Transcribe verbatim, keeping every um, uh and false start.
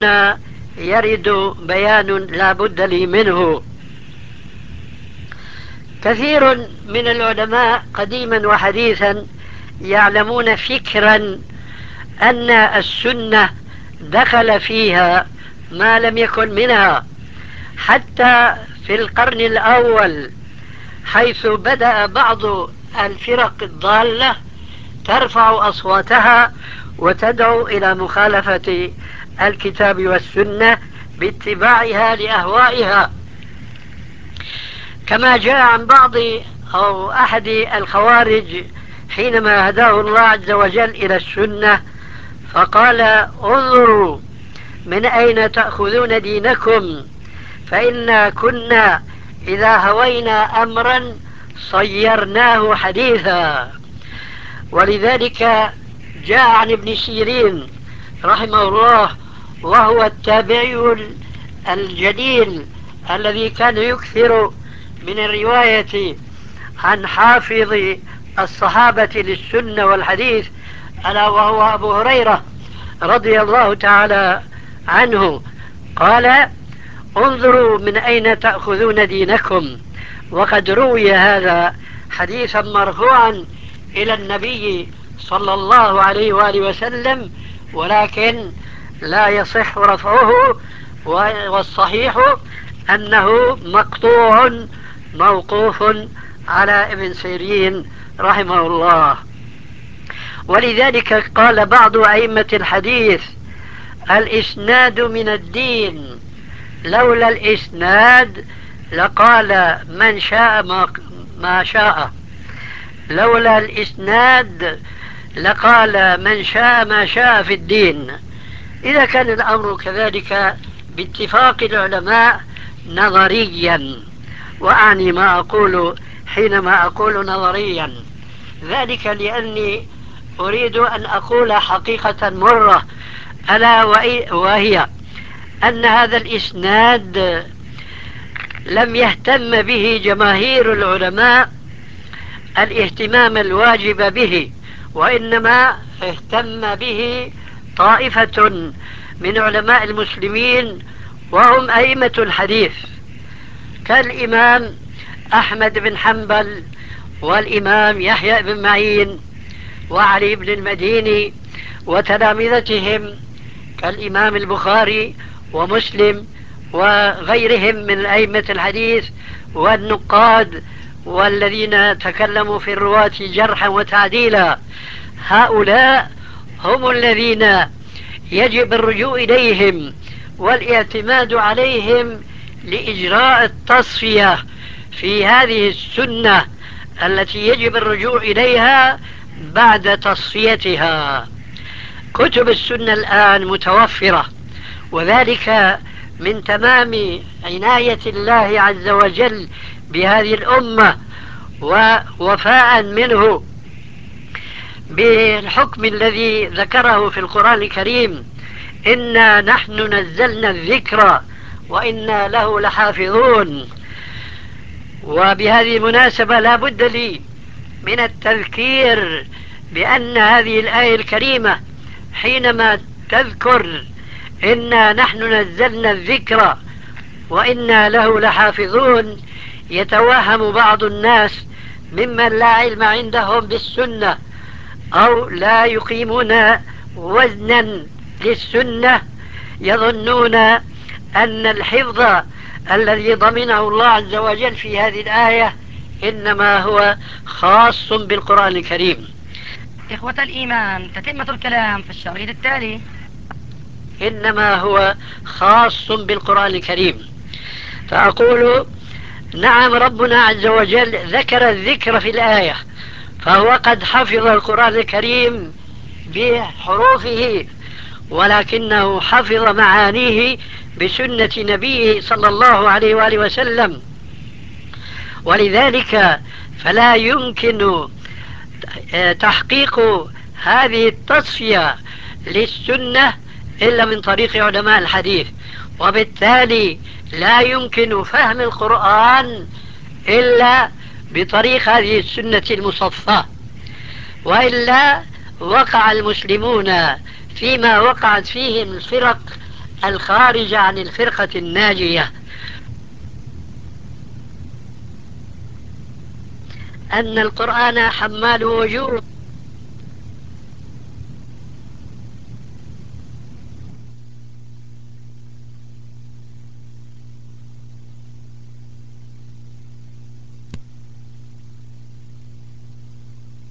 يرد بيان لا بد لي منه. كثير من العلماء قديما وحديثا يعلمون فكرا أن السنة دخل فيها ما لم يكن منها، حتى في القرن الأول حيث بدأ بعض الفرق الضالة ترفع أصواتها وتدعو إلى مخالفة الكتاب والسنة باتباعها لأهوائها، كما جاء عن بعض أو أحد الخوارج حينما هداه الله عز وجل إلى السنة فقال: انظروا من أين تأخذون دينكم، فإنا كنا إذا هوينا أمرا صيرناه حديثا. ولذلك جاء عن ابن سيرين رحمه الله، وهو التابعي الجليل الذي كان يكثر من الرواية عن حافظ الصحابة للسنة والحديث، ألا وهو أبو هريرة رضي الله تعالى عنه، قال: انظروا من أين تأخذون دينكم. وقد روي هذا حديثا مرفوعا إلى النبي صلى الله عليه وآله وسلم، ولكن لا يصح رفعه، والصحيح أنه مقطوع موقوف على ابن سيرين رحمه الله. ولذلك قال بعض أئمة الحديث: الإسناد من الدين، لولا الإسناد لقال من شاء ما, ما شاء، لولا الإسناد لقال من شاء ما شاء في الدين. إذا كان الأمر كذلك باتفاق العلماء نظريا، وأعني ما أقول حينما أقول نظريا ذلك لأني أريد أن أقول حقيقة مرة، ألا وهي أن هذا الإسناد لم يهتم به جماهير العلماء الاهتمام الواجب به، وإنما اهتم به طائفة من علماء المسلمين وهم أئمة الحديث، كالإمام أحمد بن حنبل والإمام يحيى بن معين وعلي بن المديني وتلامذتهم كالإمام البخاري ومسلم وغيرهم من أئمة الحديث والنقاد والذين تكلموا في الرواة جرحا وتعديلا. هؤلاء هم الذين يجب الرجوع إليهم والاعتماد عليهم لإجراء التصفية في هذه السنة التي يجب الرجوع إليها بعد تصفيتها. كتب السنة الآن متوفرة، وذلك من تمام عناية الله عز وجل بهذه الأمة ووفاء منه بالحكم الذي ذكره في القرآن الكريم: إنا نحن نزلنا الذكر وإنا له لحافظون. وبهذه المناسبة لا بد لي من التذكير بأن هذه الآية الكريمة حينما تذكر إنا نحن نزلنا الذكر وإنا له لحافظون، يتوهم بعض الناس ممن لا علم عندهم بالسنة أو لا يقيمون وزنا للسنة، يظنون أن الحفظ الذي ضمنه الله عز وجل في هذه الآية إنما هو خاص بالقرآن الكريم. إخوة الإيمان، تتمة الكلام في الشريط التالي. إنما هو خاص بالقرآن الكريم. فأقول: نعم، ربنا عز وجل ذكر الذكر في الآية، فهو قد حفظ القرآن الكريم بحروفه، ولكنه حفظ معانيه بسنة نبيه صلى الله عليه وآله وسلم. ولذلك فلا يمكن تحقيق هذه التصفية للسنة إلا من طريق علماء الحديث، وبالتالي لا يمكن فهم القرآن إلا بطريق هذه السنة المصفاة، وإلا وقع المسلمون فيما وقعت فيهم الفرق الخارجة عن الفرقة الناجية أن القرآن حمال وجوه